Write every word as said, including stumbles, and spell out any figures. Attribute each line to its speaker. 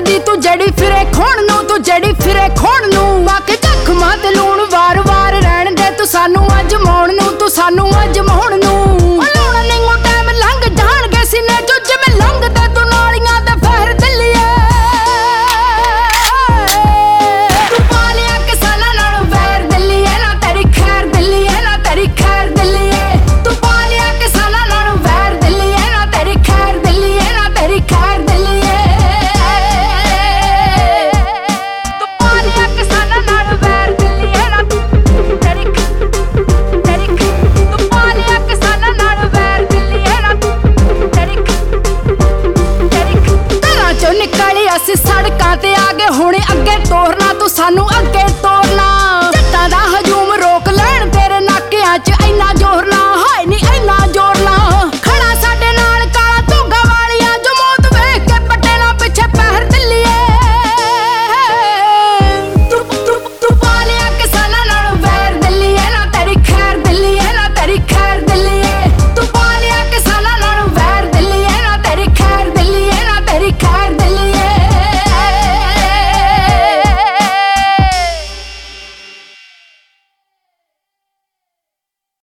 Speaker 1: दी तू जड़ी फिरे खोण नू, तू जड़ी फिरे खोण नू। बाकी जख्मां ते लूण वार वार रहण दे तू सानू अजमाउण नू, तू सानू अजमाउण नू। लूण निंगू टाइम लंघ जाणगे सीने चों जिवें लंघदे तू नालियां दे फहर दिलिए। तू पा लिया किसानां नालों वैर दिलिए, ना तेरी खैर दिलिए, ना तेरी खैर दिलिए। तू पा लिया किसानां नालों वैर दिलिए, ना तेरी खैर दिलिए, ना तेरी खैर दिलिए। तू पा लिया किसानां नालों वैर दिलिए, ना तेरी तेरी तू पा लिया किसानां नालों वैर दिलिए, ना तेरी तेरी। घरां चों निकली असीं सड़कां ते आ गए हुण अगे तो